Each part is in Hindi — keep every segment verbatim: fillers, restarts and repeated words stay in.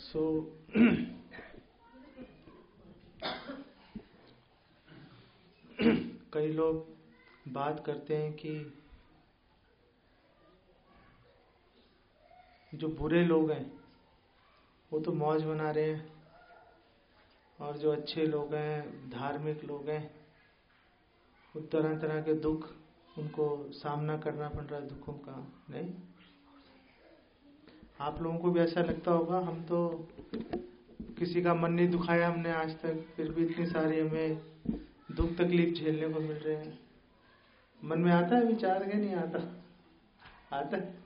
सो कई लोग बात करते हैं कि जो बुरे लोग हैं वो तो मौज बना रहे हैं और जो अच्छे लोग हैं, धार्मिक लोग हैं, वो तरह तरह के दुख उनको सामना करना पड़ रहा है दुखों का। नहीं, आप लोगों को भी ऐसा लगता होगा। हम तो किसी का मन नहीं दुखाया हमने आज तक, फिर भी इतनी सारी हमें दुख तकलीफ झेलने को मिल रहे हैं। मन में आता है विचार के नहीं आता? आता है।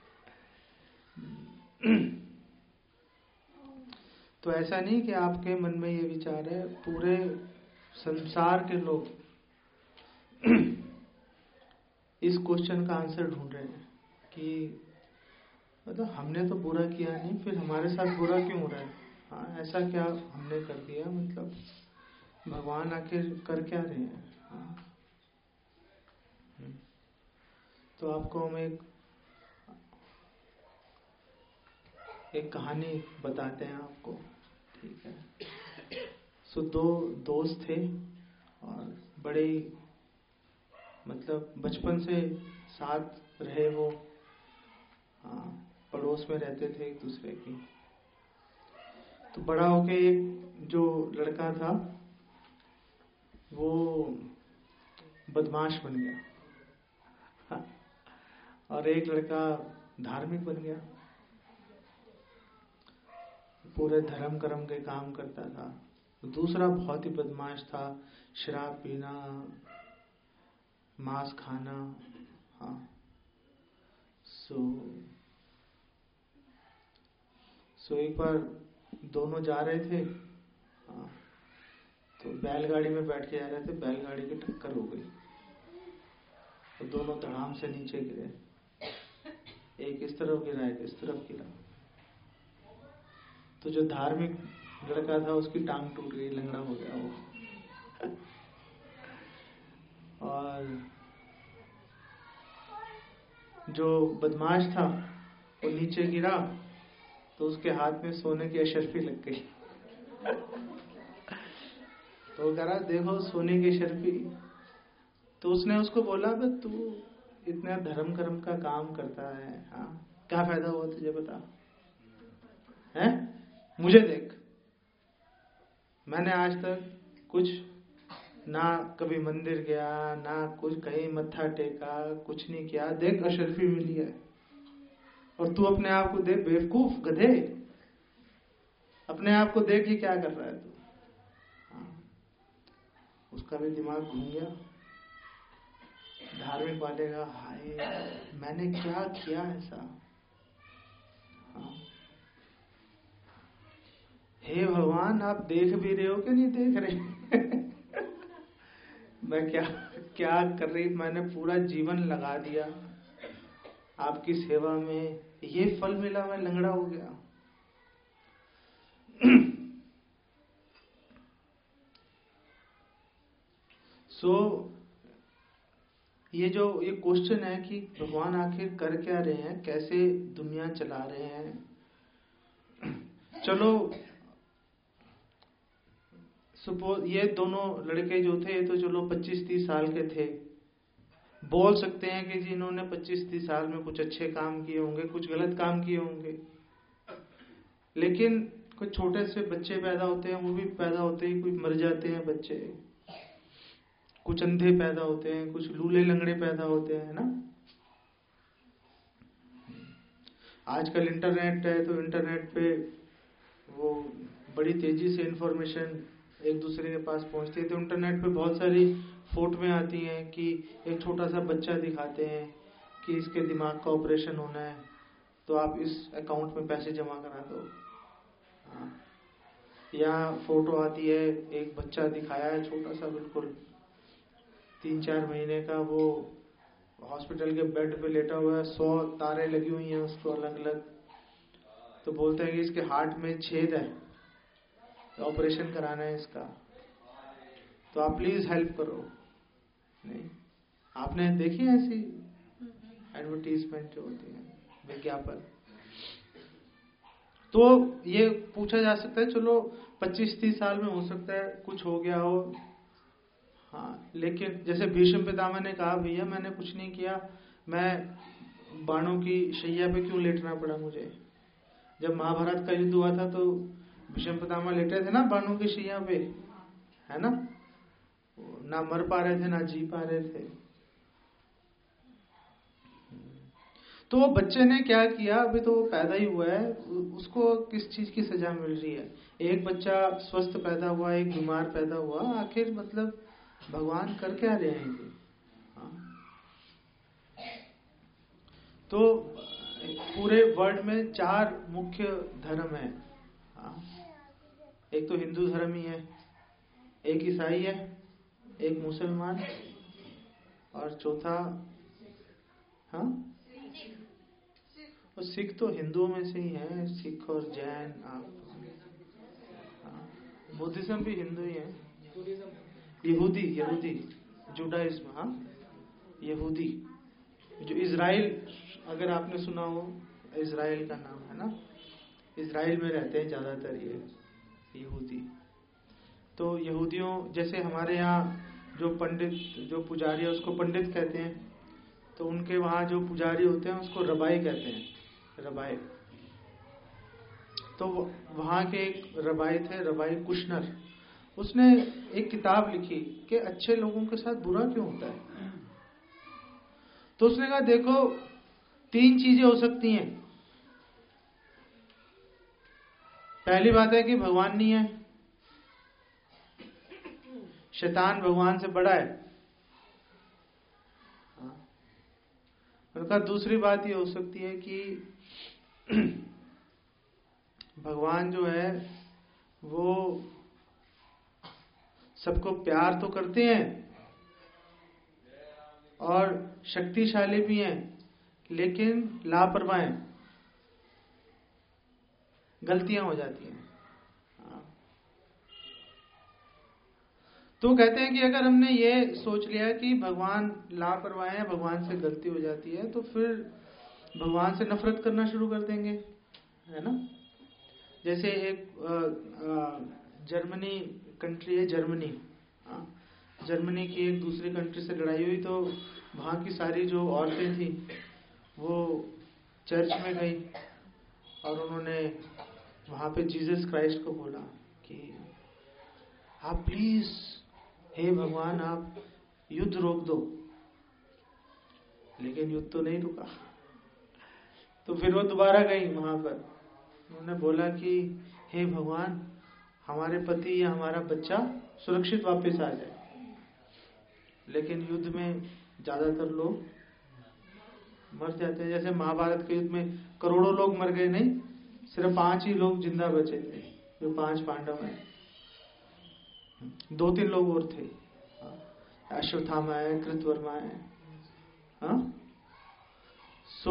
तो ऐसा नहीं कि आपके मन में ये विचार है, पूरे संसार के लोग इस क्वेश्चन का आंसर ढूंढ रहे हैं कि मतलब हमने तो बुरा किया नहीं, फिर हमारे साथ बुरा क्यों हो रहा है? हाँ, ऐसा क्या हमने कर दिया? मतलब भगवान आखिर कर क्या रहे हैं? हाँ। तो आपको हम एक एक कहानी बताते हैं आपको, ठीक है? सो दो दोस्त थे और बड़े मतलब बचपन से साथ रहे वो, हाँ, पड़ोस में रहते थे एक दूसरे की। तो बड़ा होके एक जो लड़का था वो बदमाश बन गया, हाँ, और एक लड़का धार्मिक बन गया, पूरे धर्म कर्म के काम करता था। दूसरा बहुत ही बदमाश था, शराब पीना, मांस खाना। हाँ, सो सो एक बार दोनों जा रहे थे, हाँ, तो बैलगाड़ी में बैठ के जा रहे थे, बैलगाड़ी की टक्कर हो गई तो दोनों धड़ाम से नीचे गिरे। एक इस तरफ गिरा, एक इस तरफ गिरा। तो जो धार्मिक लड़का था उसकी टांग टूट गई, लंगड़ा हो गया वो। और जो बदमाश था वो नीचे गिरा तो उसके हाथ में सोने की अशर्फी लग गई। तो वो कह रहा देखो सोने की अशर्फी। तो उसने उसको बोला कि तू इतना धर्म कर्म का काम करता है, हाँ, क्या फायदा हुआ तुझे बता? है, मुझे देख, मैंने आज तक कुछ ना कभी मंदिर गया, ना कुछ कहीं मत्था टेका, कुछ नहीं किया, देख अशर्फी मिली है। और तू अपने आप को देख, बेवकूफ गधे, अपने आप को देख ही क्या कर रहा है तू? हाँ, उसका भी दिमाग घूम गया। धार्मिक वाले का, हाय मैंने क्या किया ऐसा? हाँ, हे भगवान, आप देख भी रहे हो कि नहीं देख रहे? मैं क्या क्या कर रही, मैंने पूरा जीवन लगा दिया आपकी सेवा में, ये फल मिला, मैं लंगड़ा हो गया। सो so, ये जो ये क्वेश्चन है कि भगवान आखिर कर क्या रहे हैं, कैसे दुनिया चला रहे हैं। चलो सपोज ये दोनों लड़के जो थे तो चलो पच्चीस तीस साल के थे, बोल सकते हैं कि जिन्होंने पच्चीस तीस साल में कुछ अच्छे काम किए होंगे, कुछ गलत काम किए होंगे। लेकिन कुछ छोटे से बच्चे पैदा होते हैं, वो भी पैदा होते ही कुछ मर जाते हैं बच्चे, कुछ अंधे पैदा होते हैं, कुछ लूले लंगड़े पैदा होते हैं ना। आजकल इंटरनेट है तो इंटरनेट पे वो बड़ी तेजी से इंफॉर्मेशन एक दूसरे के पास पहुंचती है। तो इंटरनेट पे बहुत सारी फोटोएं आती हैं कि एक छोटा सा बच्चा दिखाते हैं कि इसके दिमाग का ऑपरेशन होना है, तो आप इस अकाउंट में पैसे जमा करा दो। हाँ। या फोटो आती है, एक बच्चा दिखाया है छोटा सा, बिल्कुल तीन चार महीने का, वो हॉस्पिटल के बेड पे लेटा हुआ है, सौ तारे लगी हुई हैं उसको अलग अलग। तो बोलते हैं कि इसके हार्ट में छेद है, ऑपरेशन कराना है इसका, तो आप प्लीज हेल्प करो। नहीं, आपने देखी ऐसी एडवर्टीजमेंट जो होती है, विज्ञापन? तो ये पूछा जा सकता है, चलो पच्चीस तीस साल में हो सकता है कुछ हो गया हो, हाँ, लेकिन जैसे भीष्म पितामह ने कहा, भैया मैंने कुछ नहीं किया, मैं बाणों की शैया पे क्यों लेटना पड़ा मुझे। जब महाभारत का युद्ध हुआ था तो भीष्म पितामह लेटे थे ना बाणों की शैया पे, है ना, ना मर पा रहे थे ना जी पा रहे थे। तो वो बच्चे ने क्या किया, अभी तो वो पैदा ही हुआ है, उसको किस चीज की सजा मिल रही है। एक बच्चा स्वस्थ पैदा हुआ, एक बीमार पैदा हुआ, आखिर मतलब भगवान कर क्या रहे हैं ये। तो पूरे वर्ल्ड में चार मुख्य धर्म है। एक तो हिंदू धर्म ही है, एक ईसाई है, एक मुसलमान, और चौथा हाँ तो सिख तो हिंदुओं में से ही है, सिख और जैन। आप बुद्धिज्म भी हिंदू ही है, यहूदी यहूदी जुडाइज्म, हाँ यहूदी, जो इजराइल, अगर आपने सुना हो, इजराइल का नाम है ना, इजराइल में रहते हैं ज्यादातर ये यहूदी। तो यहूदियों जैसे हमारे यहाँ जो पंडित, जो पुजारी है उसको पंडित कहते हैं, तो उनके वहाँ जो पुजारी होते हैं उसको रबाई कहते हैं, रबाई। तो वहाँ के एक रबाई थे, रबाई कुशनर, उसने एक किताब लिखी कि अच्छे लोगों के साथ बुरा क्यों होता है। तो उसने कहा देखो तीन चीजें हो सकती हैं। पहली बात है कि भगवान नहीं है, शैतान भगवान से बड़ा है। उनका दूसरी बात ये हो सकती है कि भगवान जो है वो सबको प्यार तो करते हैं और शक्तिशाली भी हैं, लेकिन लापरवाह हैं, गलतियां हो जाती हैं। तो कहते हैं कि अगर हमने ये सोच लिया कि भगवान लापरवाह है, भगवान से गलती हो जाती है, तो फिर भगवान से नफरत करना शुरू कर देंगे, है ना। जैसे एक जर्मनी कंट्री है, जर्मनी, जर्मनी की एक दूसरी कंट्री से लड़ाई हुई, तो वहां की सारी जो औरतें थी वो चर्च में गई और उन्होंने वहां पे जीसस क्राइस्ट को बोला कि आप प्लीज, हे भगवान, आप युद्ध रोक दो। लेकिन युद्ध तो नहीं रुका। तो फिर वो दोबारा गई वहां पर, उन्होंने बोला कि हे भगवान, हमारे पति या हमारा बच्चा सुरक्षित वापस आ जाए। लेकिन युद्ध में ज्यादातर लोग मर जाते हैं। जैसे महाभारत के युद्ध में करोड़ों लोग मर गए, नहीं, सिर्फ पांच ही लोग जिंदा बचे थे, जो पांच पांडव हैं। दो तीन लोग और थे, अश्वत्थामा है, कृतवर्मा है। हाँ, सो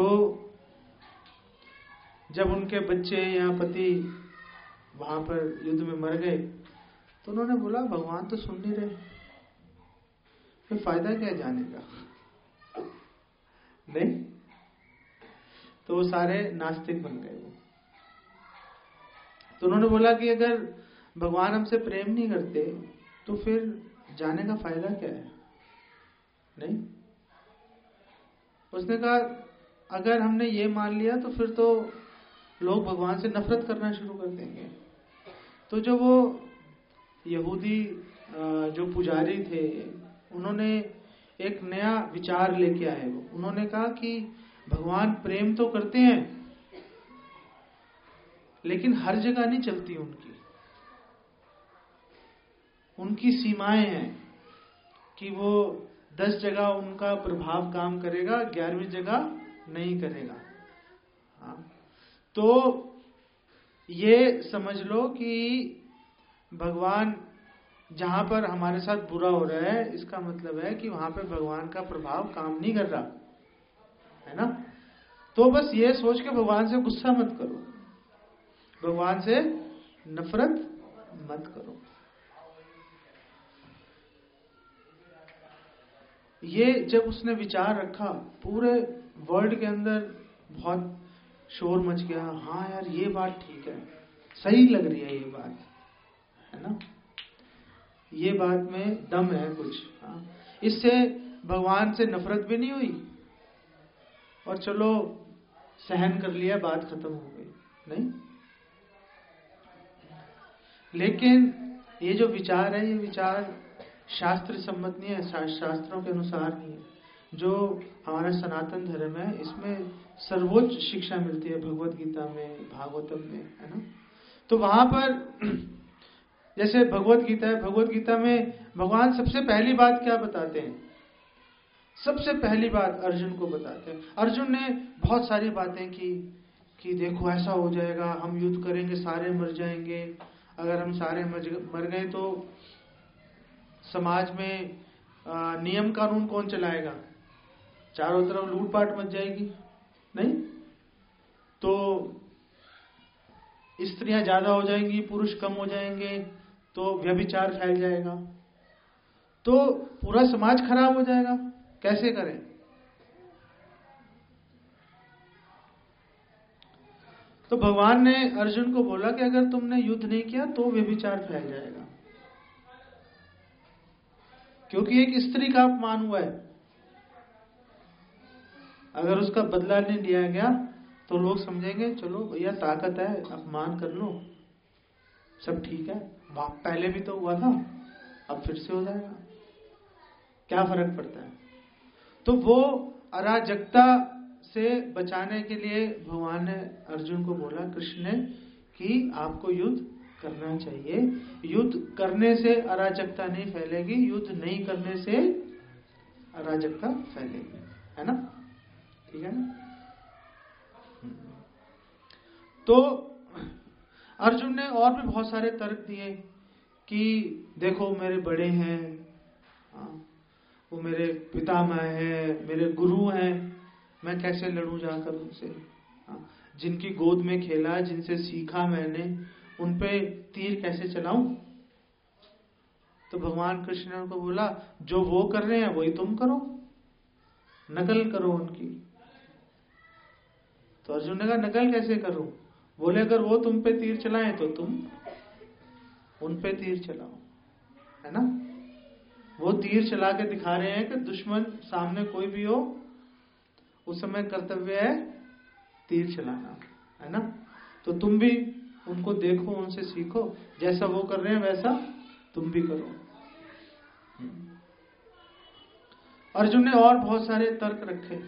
जब उनके बच्चे या पति वहां पर युद्ध में मर गए, तो उन्होंने बोला भगवान तो सुन नहीं रहे, फिर फायदा क्या है जाने का, नहीं। तो वो सारे नास्तिक बन गए वो। तो उन्होंने बोला कि अगर भगवान हमसे प्रेम नहीं करते तो फिर जाने का फायदा क्या है, नहीं। उसने कहा अगर हमने ये मान लिया तो फिर तो लोग भगवान से नफरत करना शुरू कर देंगे। तो जो वो यहूदी जो पुजारी थे, उन्होंने एक नया विचार लेके आए। वो उन्होंने कहा कि भगवान प्रेम तो करते हैं, लेकिन हर जगह नहीं चलती उनकी उनकी सीमाएं हैं कि वो दस जगह उनका प्रभाव काम करेगा, ग्यारहवीं जगह नहीं करेगा। हाँ, तो ये समझ लो कि भगवान जहां पर हमारे साथ बुरा हो रहा है, इसका मतलब है कि वहां पर भगवान का प्रभाव काम नहीं कर रहा है ना। तो बस ये सोच के भगवान से गुस्सा मत करो, भगवान से नफरत मत करो। ये जब उसने विचार रखा, पूरे वर्ल्ड के अंदर बहुत शोर मच गया, हाँ यार ये बात ठीक है, सही लग रही है ये बात, है ना, ये बात में दम है कुछ। हाँ, इससे भगवान से नफरत भी नहीं हुई और चलो सहन कर लिया, बात खत्म हो गई, नहीं। लेकिन ये जो विचार है, ये विचार शास्त्र सम्मत नहीं है, शास्त्रों के अनुसार नहीं है। जो हमारा सनातन धर्म है, इसमें सर्वोच्च शिक्षा मिलती है भगवत गीता में, भागवतम में, है ना। तो वहां पर जैसे भगवत गीता है, भगवत गीता में भगवान सबसे पहली बात क्या बताते हैं? सबसे पहली बात अर्जुन को बताते हैं। अर्जुन ने बहुत सारी बातें की कि देखो ऐसा हो जाएगा, हम युद्ध करेंगे, सारे मर जाएंगे, अगर हम सारे मर गए तो समाज में आ, नियम कानून कौन चलाएगा? चारों तरफ लूटपाट मच जाएगी, नहीं तो स्त्रियां ज्यादा हो जाएंगी, पुरुष कम हो जाएंगे, तो व्यभिचार फैल जाएगा, तो पूरा समाज खराब हो जाएगा, कैसे करें? तो भगवान ने अर्जुन को बोला कि अगर तुमने युद्ध नहीं किया तो व्यभिचार फैल जाएगा, क्योंकि एक स्त्री का अपमान हुआ है। अगर उसका बदला नहीं लिया गया तो लोग समझेंगे चलो भैया ताकत है, अपमान कर लो, सब ठीक है, पहले भी तो हुआ था, अब फिर से हो जाएगा, क्या फर्क पड़ता है? तो वो अराजकता से बचाने के लिए भगवान ने अर्जुन को बोला, कृष्ण ने, कि आपको युद्ध करना चाहिए। युद्ध करने से अराजकता नहीं फैलेगी, युद्ध नहीं करने से अराजकता फैलेगी, है ना, ठीक है ना। तो अर्जुन ने और भी बहुत सारे तर्क दिए कि देखो मेरे बड़े हैं, वो मेरे पितामह हैं, मेरे गुरु हैं, मैं कैसे लड़ूं जाकर उनसे? जिनकी गोद में खेला, जिनसे सीखा मैंने, उन पे तीर कैसे चलाऊं? तो भगवान कृष्ण ने उनको बोला, जो वो कर रहे हैं वही तुम करो, नकल करो उनकी। तो अर्जुन ने कहा नकल कैसे करूं? बोले अगर वो तुम पे तीर चलाएं तो तुम उन पे तीर चलाओ, है ना। वो तीर चला के दिखा रहे हैं कि दुश्मन सामने कोई भी हो, उस समय कर्तव्य है तीर चलाना, है ना। तो तुम भी उनको देखो, उनसे सीखो, जैसा वो कर रहे हैं वैसा तुम भी करो। अर्जुन ने और बहुत सारे तर्क रखे।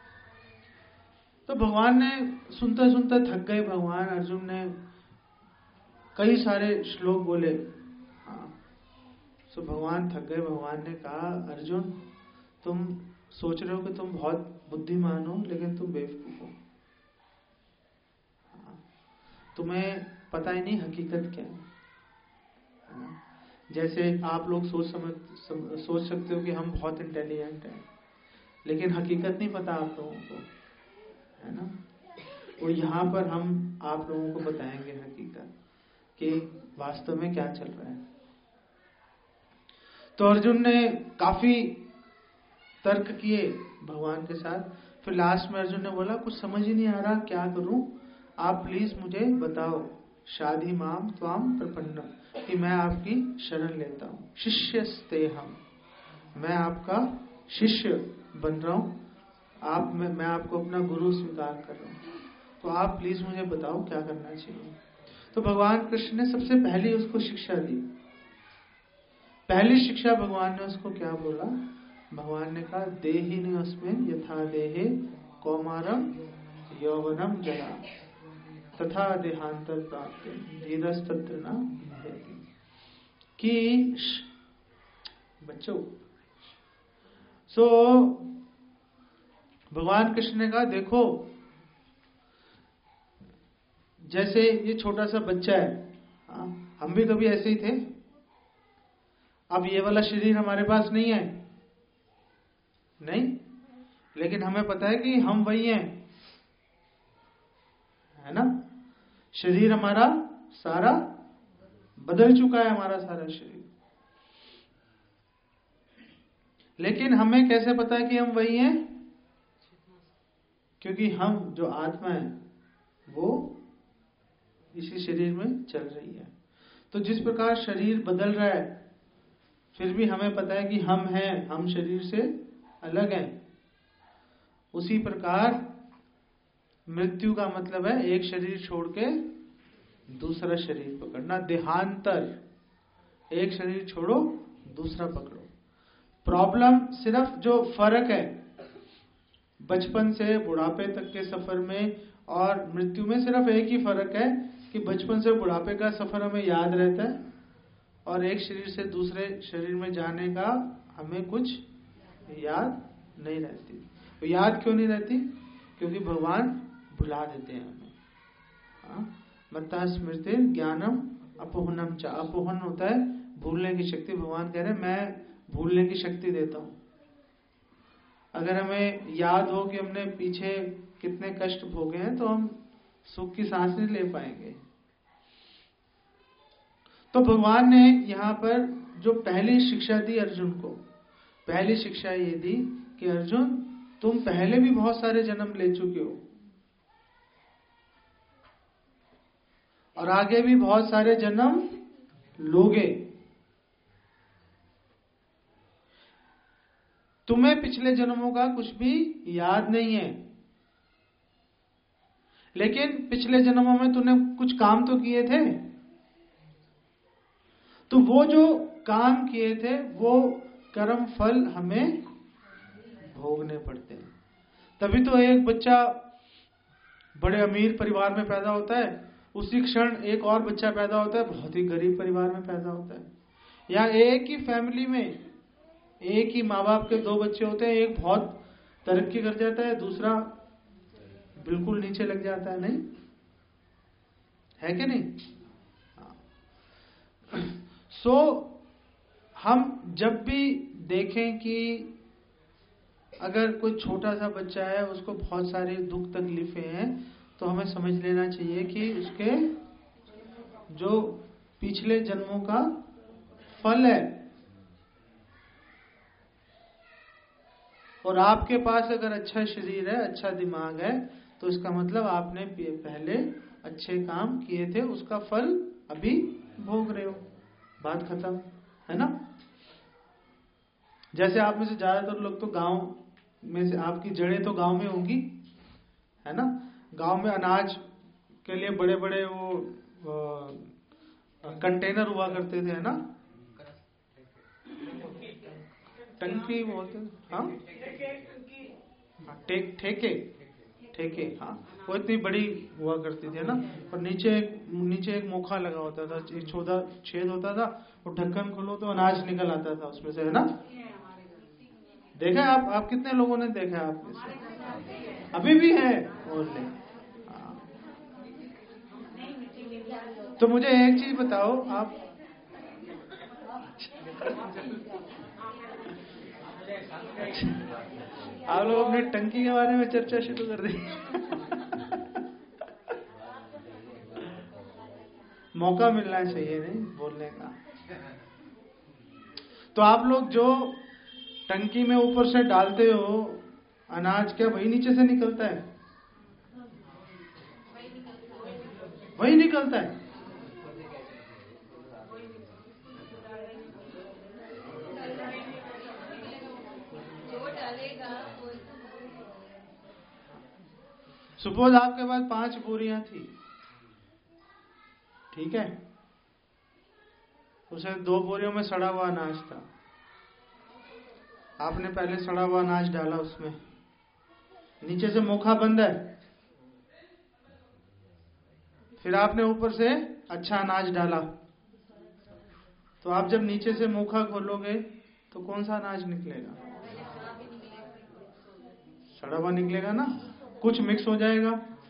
तो भगवान ने सुनते सुनते थक गए। भगवान अर्जुन ने कई सारे श्लोक बोले। हाँ, तो भगवान थक गए। भगवान ने कहा, अर्जुन तुम सोच रहे हो कि तुम बहुत बुद्धिमान हो, लेकिन तुम बेवकूफ हो। हाँ, तुम्हें पता ही नहीं हकीकत क्या है। हाँ, जैसे आप लोग सोच समझ सम, सोच सकते हो कि हम बहुत इंटेलिजेंट हैं, लेकिन हकीकत नहीं पता आप लोगों को, है ना। वो यहाँ पर हम आप लोगों को बताएंगे हकीकत कि वास्तव में क्या चल रहा है। तो अर्जुन ने काफी तर्क किए भगवान के साथ। फिर लास्ट में अर्जुन ने बोला, कुछ समझ ही नहीं आ रहा, क्या करूं, आप प्लीज मुझे बताओ। शादी माम त्वाम प्रपन्नम, कि मैं आपकी शरण लेता हूं। शिष्यस्ते हम, मैं आपका शिष्य बन रहा हूं, आप मैं, मैं आपको अपना गुरु स्वीकार कर रहा हूं, तो आप प्लीज मुझे बताओ क्या करना चाहिए। तो भगवान कृष्ण ने सबसे पहली उसको शिक्षा दी। पहली शिक्षा भगवान ने उसको क्या बोला? भगवान ने कहा, देहिनी अस्मिन् यथा देहे कौमारम यौवनम जरा तथा देहांतर प्राप्ति धीरस्तत्र न भिद्यति। कि बच्चों, सो भगवान कृष्ण ने कहा, देखो जैसे ये छोटा सा बच्चा है, हाँ, हम भी कभी ऐसे ही थे। अब ये वाला शरीर हमारे पास नहीं है, नहीं, लेकिन हमें पता है कि हम वही हैं, है ना। शरीर हमारा सारा बदल चुका है, हमारा सारा शरीर, लेकिन हमें कैसे पता है कि हम वही हैं? क्योंकि हम जो आत्मा है, वो इसी शरीर में चल रही है। तो जिस प्रकार शरीर बदल रहा है, फिर भी हमें पता है कि हम हैं, हम शरीर से अलग हैं, उसी प्रकार मृत्यु का मतलब है एक शरीर छोड़ के दूसरा शरीर पकड़ना। देहांतर, एक शरीर छोड़ो दूसरा पकड़ो। प्रॉब्लम सिर्फ जो फर्क है बचपन से बुढ़ापे तक के सफर में और मृत्यु में, सिर्फ एक ही फर्क है कि बचपन से बुढ़ापे का सफर हमें याद रहता है और एक शरीर से दूसरे शरीर में जाने का हमें कुछ याद नहीं रहती। तो याद क्यों नहीं रहती? क्योंकि भगवान भुला देते हैं हमें। मत्ता स्मृति ज्ञानम अपोहनम च। अपोहन होता है भूलने की शक्ति। भगवान कह रहे हैं मैं भूलने की शक्ति देता हूं। अगर हमें याद हो कि हमने पीछे कितने कष्ट भोगे हैं तो हम सुख की सांस नहीं ले पाएंगे। तो भगवान ने यहां पर जो पहली शिक्षा दी अर्जुन को, पहली शिक्षा ये दी कि अर्जुन तुम पहले भी बहुत सारे जन्म ले चुके हो और आगे भी बहुत सारे जन्म लोगे। तुम्हें पिछले जन्मों का कुछ भी याद नहीं है, लेकिन पिछले जन्मों में तूने कुछ काम तो किए थे। तो वो जो काम किए थे वो कर्म फल हमें भोगने पड़ते हैं। तभी तो एक बच्चा बड़े अमीर परिवार में पैदा होता है, उसी क्षण एक और बच्चा पैदा होता है बहुत ही गरीब परिवार में पैदा होता है। या एक ही फैमिली में एक ही माँ बाप के दो बच्चे होते हैं, एक बहुत तरक्की कर जाता है, दूसरा बिल्कुल नीचे लग जाता है। नहीं है कि नहीं? सो so, हम जब भी देखें कि अगर कोई छोटा सा बच्चा है, उसको बहुत सारी दुख तकलीफें हैं, तो हमें समझ लेना चाहिए कि उसके जो पिछले जन्मों का फल है। और आपके पास अगर अच्छा शरीर है, अच्छा दिमाग है, तो इसका मतलब आपने पहले अच्छे काम किए थे, उसका फल अभी भोग रहे हो। बात खत्म, है ना? जैसे आप में से ज्यादातर लोग तो गांव में से, आपकी जड़ें तो गांव में होंगी, है ना? गांव में अनाज के लिए बड़े बड़े वो कंटेनर हुआ करते थे, है ना? टंकी बोलते हैं, हाँ, टेक ठेके ठेके हाँ, वो इतनी बड़ी हुआ करती थी, है ना? और नीचे नीचे एक मोखा लगा होता था, एक छोटा छेद होता था, और ढक्कन खोलो तो अनाज निकल आता था उसमें से, है ना? देखा आप आप कितने लोगों ने देखा है? आप में से अभी भी है और नहीं? तो मुझे एक चीज बताओ, आप आप लोग अपने टंकी के बारे में चर्चा शुरू कर दी। मौका मिलना चाहिए नहीं बोलने का। तो आप लोग जो टंकी में ऊपर से डालते हो अनाज, क्या वही नीचे से निकलता है? वही निकलता है। सपोज आपके पास पांच बोरियां थी, ठीक है? उसे दो बोरियों में सड़ा हुआ अनाज था। आपने पहले सड़ा हुआ अनाज डाला उसमें, नीचे से मोखा बंद है, फिर आपने ऊपर से अच्छा अनाज डाला। तो आप जब नीचे से मोखा खोलोगे तो कौन सा अनाज निकलेगा? सड़ा हुआ निकलेगा ना, कुछ मिक्स हो जाएगा,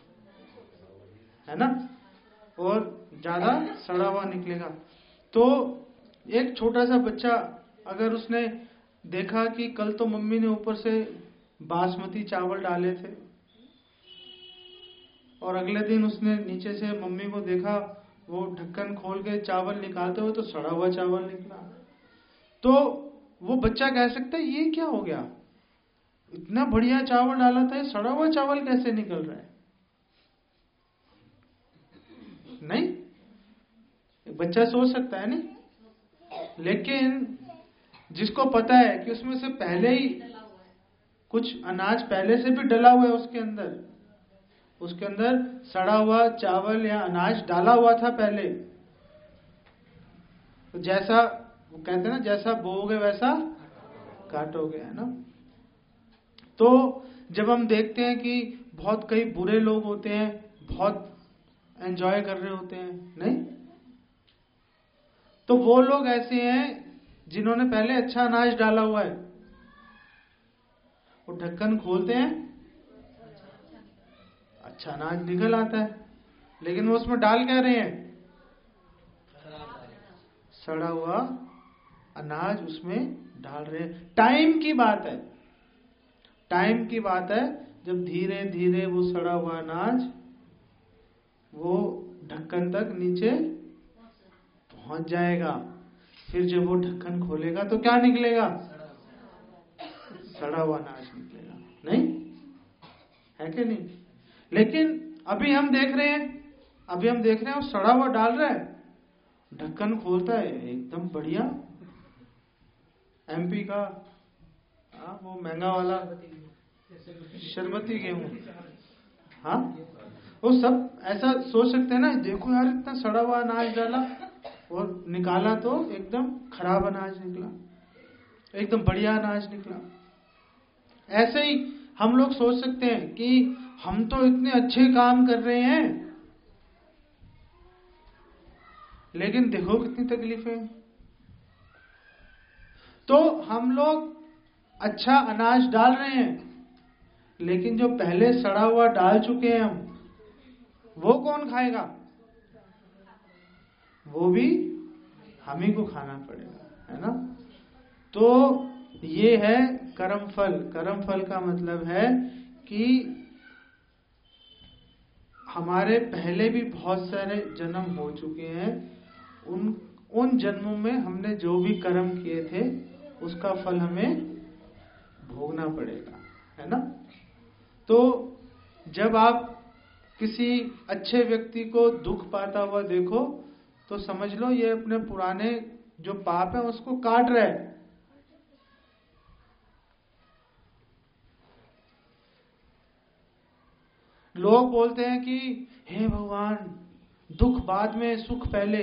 है ना? और ज्यादा सड़ा हुआ निकलेगा। तो एक छोटा सा बच्चा अगर उसने देखा कि कल तो मम्मी ने ऊपर से बासमती चावल डाले थे, और अगले दिन उसने नीचे से मम्मी को देखा वो ढक्कन खोल के चावल निकालते हुए तो सड़ा हुआ चावल निकला, तो वो बच्चा कह सकता है ये क्या हो गया, इतना बढ़िया चावल डाला था, सड़ा हुआ चावल कैसे निकल रहा है? नहीं, एक बच्चा सोच सकता है नहीं, लेकिन जिसको पता है कि उसमें से पहले ही कुछ अनाज पहले से भी डला हुआ है उसके अंदर, उसके अंदर सड़ा हुआ चावल या अनाज डाला हुआ था पहले, तो जैसा वो कहते हैं ना, जैसा बोओगे वैसा काटोगे, है ना। तो जब हम देखते हैं कि बहुत कई बुरे लोग होते हैं, बहुत एंजॉय कर रहे होते हैं, नहीं, तो वो लोग ऐसे हैं जिन्होंने पहले अच्छा अनाज डाला हुआ है। वो ढक्कन खोलते हैं, अच्छा अनाज निकल आता है, लेकिन वो उसमें डाल क्या रहे हैं? सड़ा हुआ अनाज उसमें डाल रहे हैं। टाइम की बात है, टाइम की बात है, जब धीरे धीरे वो सड़ा हुआ अनाज वो ढक्कन तक नीचे पहुंच जाएगा। फिर जब वो ढक्कन खोलेगा तो क्या निकलेगा? सड़ा हुआ अनाज निकलेगा, नहीं है कि नहीं? लेकिन अभी हम देख रहे हैं, अभी हम देख रहे हैं वो सड़ा हुआ डाल रहा है, ढक्कन खोलता है एकदम बढ़िया एमपी का आ, वो महंगा वाला शरबती गेहूं, हाँ, वो सब ऐसा सोच सकते हैं ना, देखो यार इतना सड़ा हुआ अनाज डाला और निकाला तो एकदम खराब अनाज निकला, एकदम बढ़िया अनाज निकला। ऐसे ही हम लोग सोच सकते हैं कि हम तो इतने अच्छे काम कर रहे हैं, लेकिन देखो कितनी तकलीफें। तो हम लोग अच्छा अनाज डाल रहे हैं, लेकिन जो पहले सड़ा हुआ डाल चुके हैं हम, वो कौन खाएगा? वो भी हम ही को खाना पड़ेगा, है ना। तो ये है कर्म फल। कर्म फल का मतलब है कि हमारे पहले भी बहुत सारे जन्म हो चुके हैं, उन उन जन्मों में हमने जो भी कर्म किए थे उसका फल हमें भोगना पड़ेगा, है ना। तो जब आप किसी अच्छे व्यक्ति को दुख पाता हुआ देखो तो समझ लो ये अपने पुराने जो पाप है उसको काट रहा है। लोग बोलते हैं कि हे भगवान, दुख बाद में सुख पहले।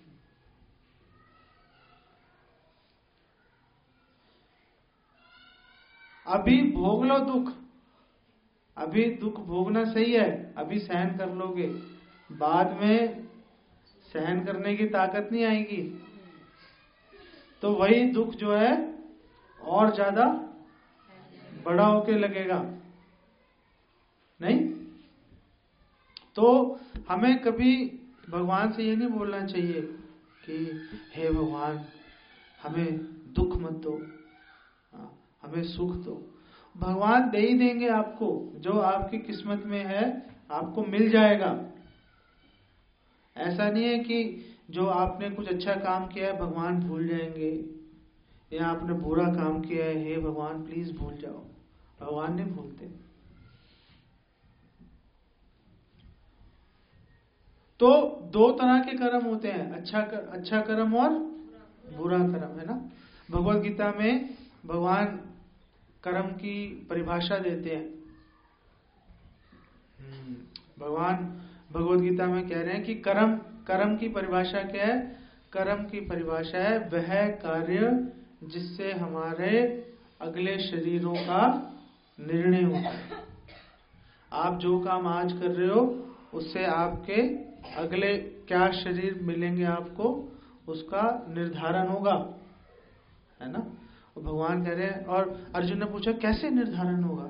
अभी भोग लो दुख, अभी दुख भोगना सही है, अभी सहन कर लोगे, बाद में सहन करने की ताकत नहीं आएगी तो वही दुख जो है और ज्यादा बड़ा होके लगेगा, नहीं। तो हमें कभी भगवान से ये नहीं बोलना चाहिए कि हे भगवान हमें दुख मत दो, हमें सुख दो। भगवान दे ही देंगे आपको, जो आपकी किस्मत में है आपको मिल जाएगा। ऐसा नहीं है कि जो आपने कुछ अच्छा काम किया है भगवान भूल जाएंगे, या आपने बुरा काम किया है हे भगवान प्लीज भूल जाओ। भगवान नहीं भूलते। तो दो तरह के कर्म होते हैं, अच्छा कर, अच्छा कर्म और बुरा कर्म, है ना। भगवत गीता में भगवान कर्म की परिभाषा देते हैं। भगवान भगवत गीता में कह रहे हैं कि कर्म कर्म की परिभाषा क्या है? कर्म की परिभाषा है वह कार्य जिससे हमारे अगले शरीरों का निर्णय होता है। आप जो काम आज कर रहे हो उससे आपके अगले क्या शरीर मिलेंगे आपको, उसका निर्धारण होगा, है ना। भगवान कह रहे हैं, और अर्जुन ने पूछा कैसे निर्धारण होगा?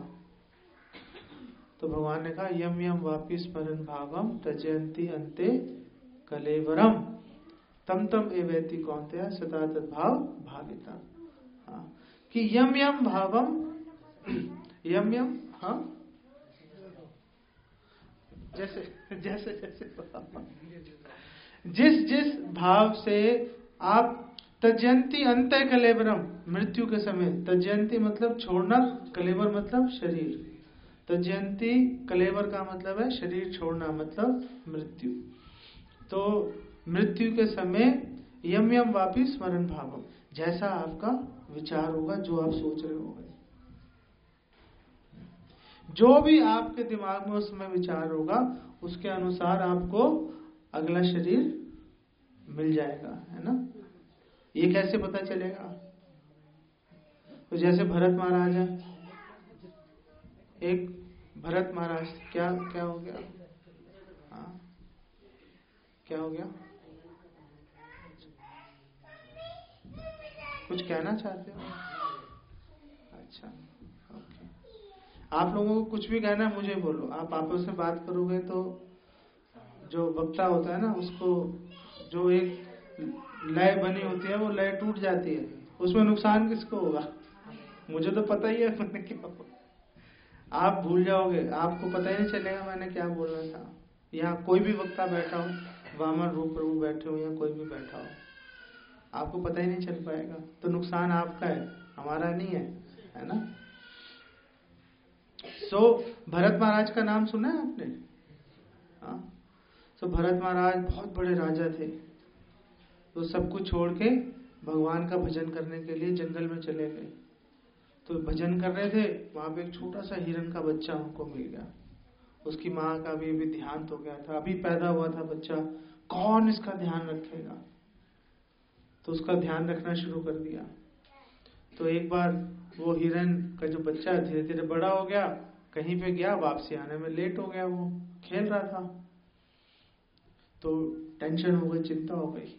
तो भगवान ने कहा यम यम वापि स्मरण भावम तजयंती अंते कलेवरम तम तम एवेति कौन्तेय सदा तद्भाव भाविता। हाँ, कि यम यम भावम, यम यम, हाँ जैसे जैसे जैसे जिस जिस भाव से आप तजयंती अंत्य कलेवरम, मृत्यु के समय, तजयंती मतलब छोड़ना, कलेवर मतलब शरीर, तजयंती कलेवर का मतलब है शरीर छोड़ना मतलब मृत्यु। तो मृत्यु के समय यम यम वापी स्मरण भावम, जैसा आपका विचार होगा, जो आप सोच रहे होंगे, जो भी आपके दिमाग में उस समय विचार होगा, उसके अनुसार आपको अगला शरीर मिल जाएगा, है ना। ये कैसे पता चलेगा? तो जैसे भरत महाराज है, एक भरत महाराज, क्या क्या हो गया? हाँ, क्या हो गया? कुछ कहना चाहते हो? अच्छा, ओके। आप लोगों को कुछ भी कहना है मुझे बोलो। आप आपस में बात करोगे तो जो वक्ता होता है ना, उसको जो एक लय बनी होती है वो लय टूट जाती है, उसमें नुकसान किसको होगा? मुझे तो पता ही है मैंने क्या बोला। आप भूल जाओगे, आपको पता ही नहीं चलेगा मैंने क्या बोलना था। यहाँ कोई भी वक्ता बैठा हो, वामन रूप प्रभु बैठे हो या कोई भी बैठा हो, आपको पता ही नहीं चल पाएगा। तो नुकसान आपका है, हमारा नहीं है, है ना। सो so, भरत महाराज का नाम सुना है आपने? हाँ। सो so, भरत महाराज बहुत बड़े राजा थे। तो सब कुछ छोड़ के भगवान का भजन करने के लिए जंगल में चले गए। तो भजन कर रहे थे, वहां पे एक छोटा सा हिरण का बच्चा उनको मिल गया। उसकी माँ का भी अभी देहांत हो गया था, अभी पैदा हुआ था बच्चा, कौन इसका ध्यान रखेगा? तो उसका ध्यान रखना शुरू कर दिया। तो एक बार वो हिरण का जो बच्चा धीरे धीरे बड़ा हो गया, कहीं पे गया, वापसी आने में लेट हो गया, वो खेल रहा था। तो टेंशन हो गई, चिंता हो गई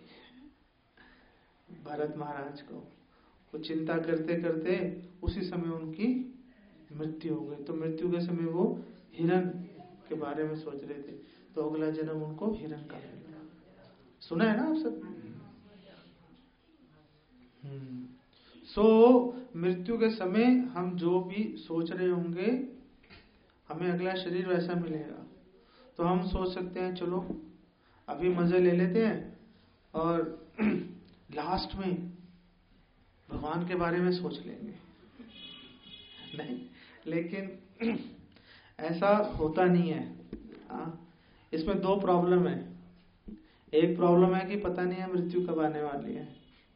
भरत महाराज को। वो चिंता करते करते उसी समय उनकी मृत्यु हो गई। तो मृत्यु के समय वो हिरण के बारे में सोच रहे थे, तो अगला जन्म उनको हिरण का मिला। सुना है ना आप सब? हम्म सो so, मृत्यु के समय हम जो भी सोच रहे होंगे, हमें अगला शरीर वैसा मिलेगा। तो हम सोच सकते हैं चलो अभी मजे ले लेते हैं और लास्ट में भगवान के बारे में सोच लेंगे। नहीं, लेकिन ऐसा होता नहीं है। हाँ, इसमें दो प्रॉब्लम है। एक प्रॉब्लम है कि पता नहीं है मृत्यु कब आने वाली है,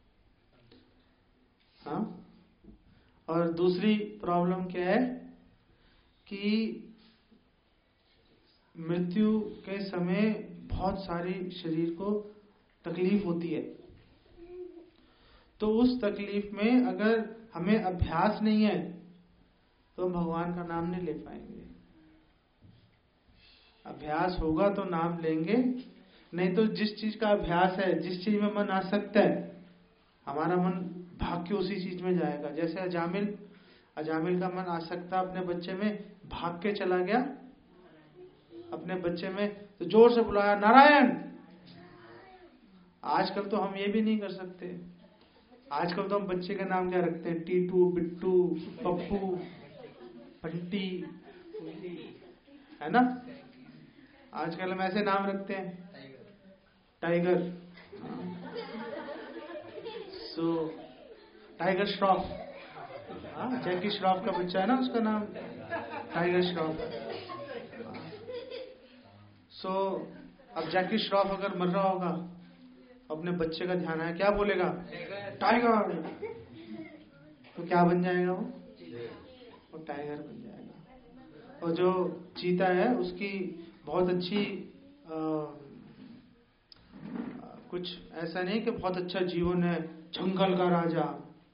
हाँ। और दूसरी प्रॉब्लम क्या है कि मृत्यु के समय बहुत सारी शरीर को तकलीफ होती है। तो उस तकलीफ में अगर हमें अभ्यास नहीं है तो हम भगवान का नाम नहीं ले पाएंगे। अभ्यास होगा तो नाम लेंगे, नहीं तो जिस चीज का अभ्यास है, जिस चीज में मन आसक्त है, हमारा मन भाग के उसी चीज में जाएगा। जैसे अजामिल अजामिल का मन आसक्त था अपने बच्चे में, भाग के चला गया अपने बच्चे में, तो जोर से बुलाया नारायण। आजकल तो हम ये भी नहीं कर सकते। आजकल तो हम बच्चे का नाम क्या रखते हैं? टीटू, बिट्टू, पप्पू, बंटी, है ना। आजकल हम ऐसे नाम रखते हैं, टाइगर। सो टाइगर श्रॉफ, जैकी श्रॉफ का बच्चा है ना, उसका नाम टाइगर श्रॉफ। सो अब जैकी श्रॉफ अगर मर रहा होगा, अपने बच्चे का ध्यान आया, क्या बोलेगा? टाइगर। तो क्या बन जाएगा वो? वो टाइगर बन जाएगा। और जो चीता है उसकी बहुत अच्छी आ, कुछ ऐसा नहीं कि बहुत अच्छा जीवन है, जंगल का राजा।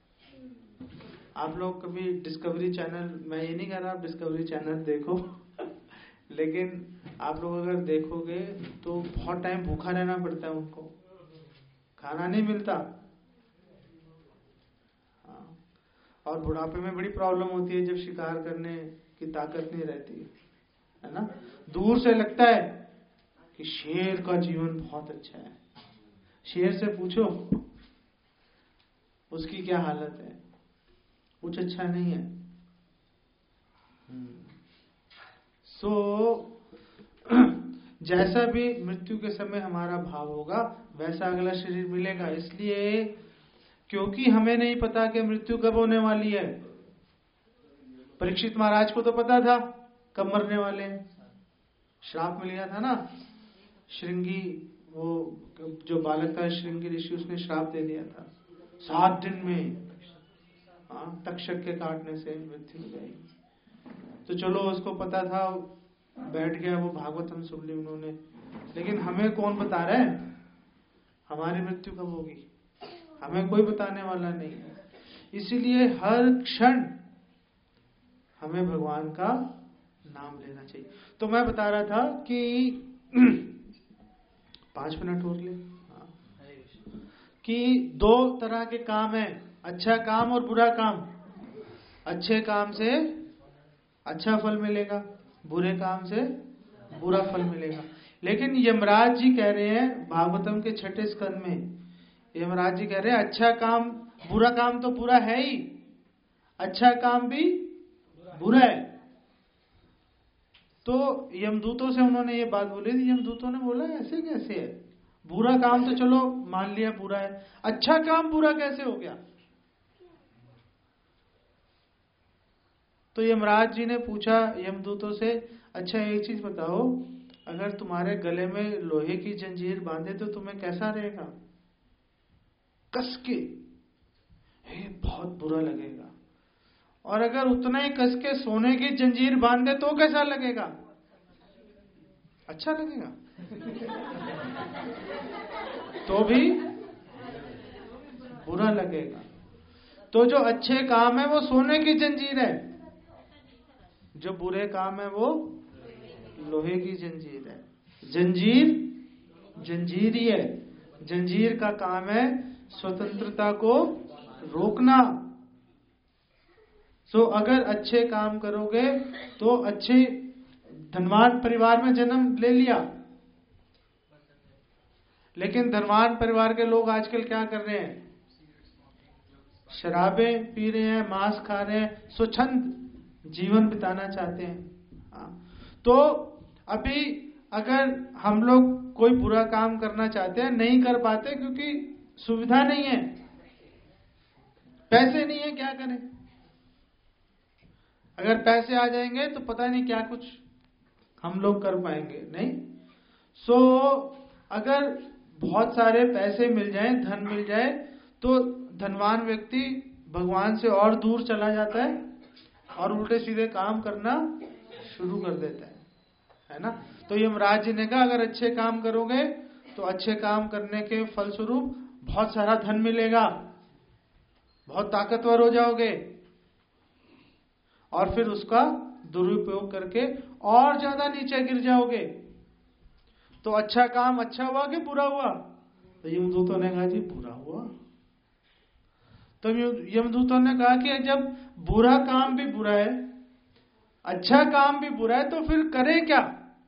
आप लोग कभी डिस्कवरी चैनल, मैं ये नहीं कह रहा आप डिस्कवरी चैनल देखो लेकिन आप लोग अगर देखोगे तो बहुत टाइम भूखा रहना पड़ता है उनको, खाना नहीं मिलता। हाँ। और बुढ़ापे में बड़ी प्रॉब्लम होती है जब शिकार करने की ताकत नहीं रहती है ना। दूर से लगता है कि शेर का जीवन बहुत अच्छा है, शेर से पूछो उसकी क्या हालत है, कुछ अच्छा नहीं है। सो so, जैसा भी मृत्यु के समय हमारा भाव होगा वैसा अगला शरीर मिलेगा। इसलिए क्योंकि हमें नहीं पता कि मृत्यु कब होने वाली है। परीक्षित महाराज को तो पता था कब मरने वाले हैं, श्राप मिल गया था ना। श्रृंगी वो जो बालक था श्रृंगी ऋषि, उसने श्राप दे दिया था सात दिन में हाँ तक्षक के काटने से मृत्यु हो जाएगी। तो चलो उसको पता था, बैठ गया, वो भागवतम सुन ली उन्होंने। लेकिन हमें कौन बता रहा है हमारी मृत्यु कब होगी? हमें कोई बताने वाला नहीं है। इसीलिए हर क्षण हमें भगवान का नाम लेना चाहिए। तो मैं बता रहा था कि पांच मिनट और ले हाँ। कि दो तरह के काम है, अच्छा काम और बुरा काम। अच्छे काम से अच्छा फल मिलेगा, बुरे काम से बुरा फल मिलेगा। लेकिन यमराज जी कह रहे हैं भागवतम के छठे स्कंद में, यमराज जी कह रहे हैं अच्छा काम, बुरा काम तो बुरा है ही, अच्छा काम भी बुरा है। तो यमदूतों से उन्होंने ये बात बोली थी। यमदूतों ने बोला ऐसे कैसे है, बुरा काम तो चलो मान लिया बुरा है, अच्छा काम बुरा कैसे हो गया? तो यमराज जी ने पूछा यमदूतों से, अच्छा एक चीज बताओ, अगर तुम्हारे गले में लोहे की जंजीर बांधे तो तुम्हें कैसा रहेगा? कस के, हे बहुत बुरा लगेगा। और अगर उतना ही कस के सोने की जंजीर बांधे तो कैसा लगेगा? अच्छा लगेगा। तो भी बुरा लगेगा। तो जो अच्छे काम है वो सोने की जंजीर है, जो बुरे काम है वो लोहे की जंजीर है। जंजीर जंजीर ही है। जंजीर का काम है स्वतंत्रता को रोकना। सो अगर अच्छे काम करोगे तो अच्छे धनवान परिवार में जन्म ले लिया। लेकिन धनवान परिवार के लोग आजकल क्या कर रहे हैं? शराबें पी रहे हैं, मांस खा रहे हैं, स्वच्छंद जीवन बिताना चाहते हैं। तो अभी अगर हम लोग कोई बुरा काम करना चाहते हैं, नहीं कर पाते क्योंकि सुविधा नहीं है, पैसे नहीं है, क्या करें? अगर पैसे आ जाएंगे तो पता नहीं क्या कुछ हम लोग कर पाएंगे, नहीं। सो अगर बहुत सारे पैसे मिल जाएं, धन मिल जाए, तो धनवान व्यक्ति भगवान से और दूर चला जाता है और उल्टे सीधे काम करना शुरू कर देता है, है ना। तो यमराज जी ने कहा अगर अच्छे काम करोगे तो अच्छे काम करने के फलस्वरूप बहुत सारा धन मिलेगा, बहुत ताकतवर हो जाओगे, और फिर उसका दुरुपयोग करके और ज्यादा नीचे गिर जाओगे। तो अच्छा काम अच्छा हुआ कि बुरा हुआ? तो यमदूतों ने कहा जी बुरा हुआ। तो यमदूतों ने कहा कि जब बुरा काम भी बुरा है, अच्छा काम भी बुरा है, तो फिर करें क्या?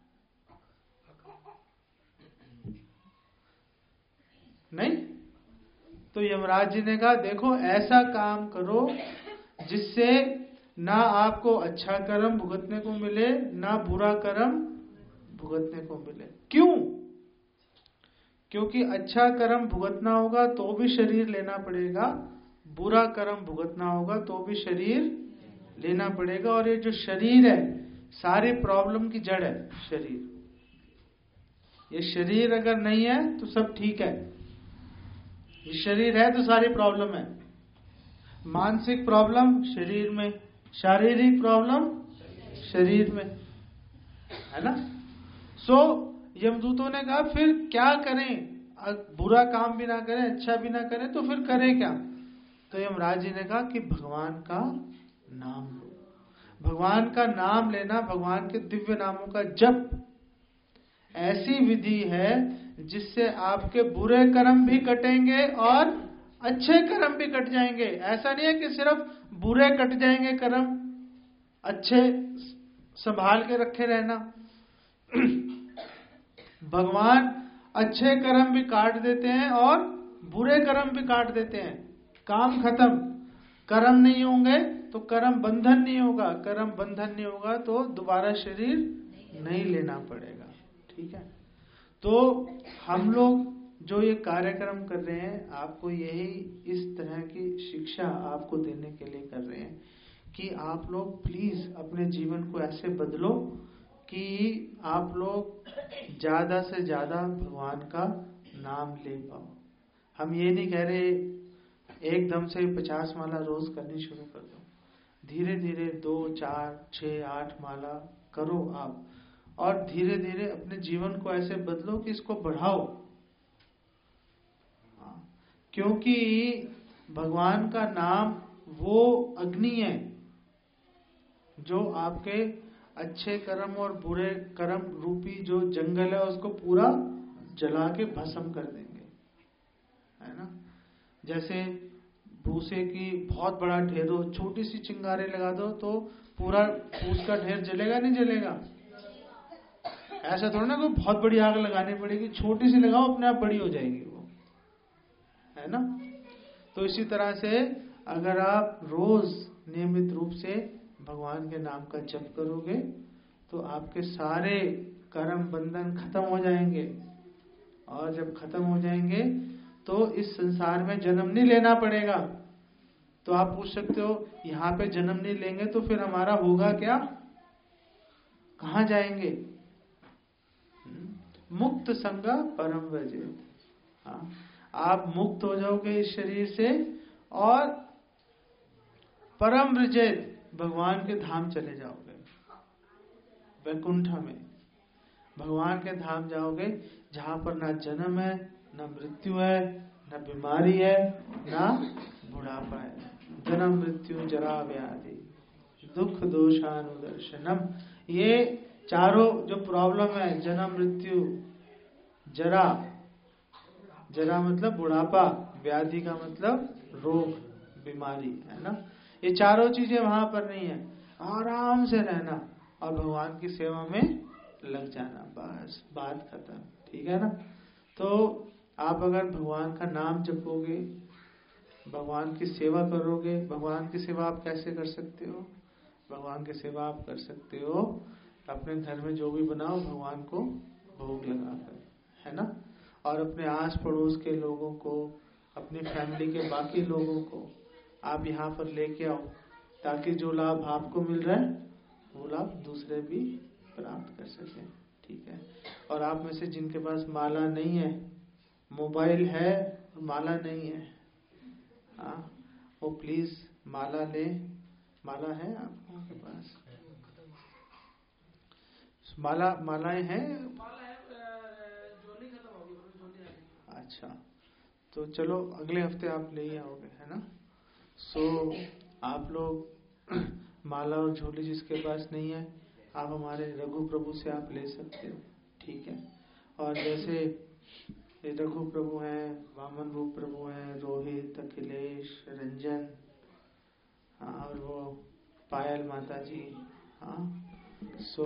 नहीं। तो यमराज जी ने कहा देखो ऐसा काम करो जिससे ना आपको अच्छा कर्म भुगतने को मिले, ना बुरा कर्म भुगतने को मिले। क्यों? क्योंकि अच्छा कर्म भुगतना होगा तो भी शरीर लेना पड़ेगा, बुरा कर्म भुगतना होगा तो भी शरीर लेना पड़ेगा। और ये जो शरीर है सारी प्रॉब्लम की जड़ है शरीर। ये शरीर अगर नहीं है तो सब ठीक है, ये शरीर है तो सारी प्रॉब्लम है। मानसिक प्रॉब्लम शरीर में, शारीरिक प्रॉब्लम शरीर में, है ना। सो यमदूतों ने कहा फिर क्या करें? बुरा काम भी ना करें, अच्छा भी ना करें, तो फिर करें क्या? तो यमराज जी ने कहा कि भगवान का नाम लो। भगवान का नाम लेना, भगवान के दिव्य नामों का जप ऐसी विधि है जिससे आपके बुरे कर्म भी कटेंगे और अच्छे कर्म भी कट जाएंगे। ऐसा नहीं है कि सिर्फ बुरे कट जाएंगे कर्म, अच्छे संभाल के रखे रहना। भगवान अच्छे कर्म भी काट देते हैं और बुरे कर्म भी काट देते हैं। काम खत्म। कर्म नहीं होंगे तो कर्म बंधन नहीं होगा, कर्म बंधन नहीं होगा तो दोबारा शरीर नहीं लेना पड़ेगा। ठीक है। तो हम लोग जो ये कार्यक्रम कर रहे हैं, आपको यही इस तरह की शिक्षा आपको देने के लिए कर रहे हैं कि आप लोग प्लीज अपने जीवन को ऐसे बदलो कि आप लोग ज्यादा से ज्यादा भगवान का नाम ले पाओ। हम ये नहीं कह रहे एकदम से पचास माला रोज करनी शुरू कर दो, धीरे धीरे दो चार छः आठ माला करो आप, और धीरे धीरे अपने जीवन को ऐसे बदलो कि इसको बढ़ाओ। क्योंकि भगवान का नाम वो अग्नि है जो आपके अच्छे कर्म और बुरे कर्म रूपी जो जंगल है उसको पूरा जला के भस्म कर देंगे, है ना। जैसे भूसे की बहुत बड़ा ढेर हो, छोटी सी चिंगारी लगा दो तो पूरा फूस का ढेर जलेगा नहीं जलेगा? ऐसा थोड़ा ना कोई बहुत बड़ी आग लगानी पड़ेगी, छोटी सी लगाओ अपने आप बड़ी हो जाएगी वो, है ना। तो इसी तरह से अगर आप रोज नियमित रूप से भगवान के नाम का जप करोगे तो आपके सारे कर्म बंधन खत्म हो जाएंगे, और जब खत्म हो जाएंगे तो इस संसार में जन्म नहीं लेना पड़ेगा। तो आप पूछ सकते हो यहाँ पे जन्म नहीं लेंगे तो फिर हमारा होगा क्या, कहाँ जाएंगे? मुक्त संगा परम व्रजेत। हाँ, आप मुक्त हो जाओगे इस शरीर से और परम व्रजेत भगवान के धाम चले जाओगे, वैकुंठ में भगवान के धाम जाओगे, जहां पर ना जन्म है, ना मृत्यु है, ना बीमारी है, ना बुढ़ापा है। जन्म मृत्यु जरा व्याधि दुख दोषानुदर्शनम, ये चारों जो प्रॉब्लम है, जन्म मृत्यु जरा, जरा मतलब बुढ़ापा, व्याधि का मतलब रोग बीमारी, है ना। ये चारों चीजें वहां पर नहीं है। आराम से रहना और भगवान की सेवा में लग जाना, बस बात खत्म, ठीक है ना। तो आप अगर भगवान का नाम जपोगे, भगवान की सेवा करोगे, भगवान की सेवा आप कैसे कर सकते हो? भगवान की सेवा आप कर सकते हो अपने घर में जो भी बनाओ भगवान को भोग लगाकर, है ना। और अपने आस पड़ोस के लोगों को, अपनी फैमिली के बाकी लोगों को आप यहाँ पर लेके आओ, ताकि जो लाभ आपको मिल रहा है वो लाभ दूसरे भी प्राप्त कर सकें, ठीक है। और आप में से जिनके पास माला नहीं है, मोबाइल है और माला नहीं है, हाँ, वो प्लीज माला ले। माला है आपके पास? माला मालाएं हैं? अच्छा, तो चलो अगले हफ्ते आप ले ही आओगे, है ना। सो आप लोग माला और झोली जिसके पास नहीं है, आप हमारे रघु प्रभु से आप ले सकते हो, ठीक है। और जैसे रघु प्रभु हैं, वामन रूप प्रभु हैं, रोहित, अखिलेश, रंजन, हाँ, और वो पायल माता जी, हाँ, सो